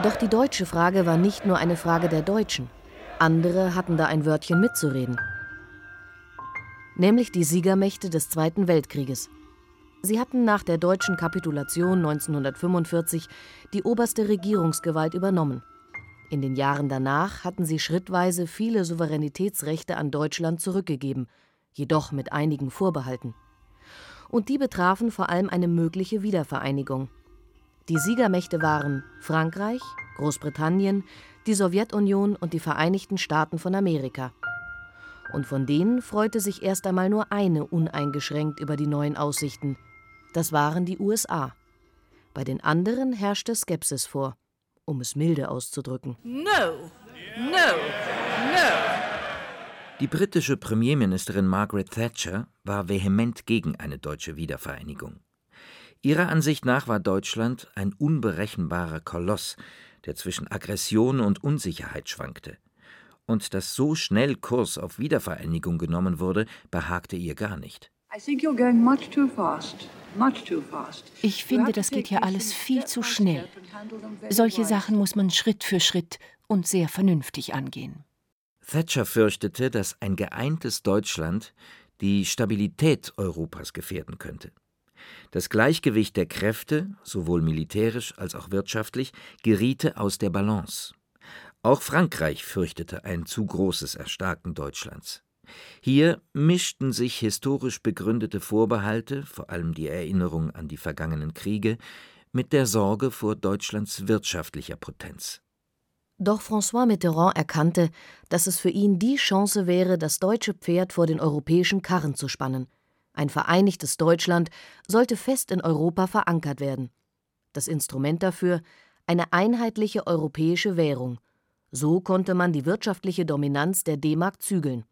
Doch die deutsche Frage war nicht nur eine Frage der Deutschen. Andere hatten da ein Wörtchen mitzureden. Nämlich die Siegermächte des Zweiten Weltkrieges. Sie hatten nach der deutschen Kapitulation 1945 die oberste Regierungsgewalt übernommen. In den Jahren danach hatten sie schrittweise viele Souveränitätsrechte an Deutschland zurückgegeben, jedoch mit einigen Vorbehalten. Und die betrafen vor allem eine mögliche Wiedervereinigung. Die Siegermächte waren Frankreich, Großbritannien, die Sowjetunion und die Vereinigten Staaten von Amerika. Und von denen freute sich erst einmal nur eine uneingeschränkt über die neuen Aussichten. Das waren die USA. Bei den anderen herrschte Skepsis vor, um es milde auszudrücken. No, no, no. Die britische Premierministerin Margaret Thatcher war vehement gegen eine deutsche Wiedervereinigung. Ihrer Ansicht nach war Deutschland ein unberechenbarer Koloss, der zwischen Aggression und Unsicherheit schwankte. Und dass so schnell Kurs auf Wiedervereinigung genommen wurde, behagte ihr gar nicht. Ich finde, das geht hier alles viel zu schnell. Solche Sachen muss man Schritt für Schritt und sehr vernünftig angehen. Thatcher fürchtete, dass ein geeintes Deutschland die Stabilität Europas gefährden könnte. Das Gleichgewicht der Kräfte, sowohl militärisch als auch wirtschaftlich, geriete aus der Balance. Auch Frankreich fürchtete ein zu großes Erstarken Deutschlands. Hier mischten sich historisch begründete Vorbehalte, vor allem die Erinnerung an die vergangenen Kriege, mit der Sorge vor Deutschlands wirtschaftlicher Potenz. Doch François Mitterrand erkannte, dass es für ihn die Chance wäre, das deutsche Pferd vor den europäischen Karren zu spannen. Ein vereinigtes Deutschland sollte fest in Europa verankert werden. Das Instrument dafür: eine einheitliche europäische Währung. So konnte man die wirtschaftliche Dominanz der D-Mark zügeln.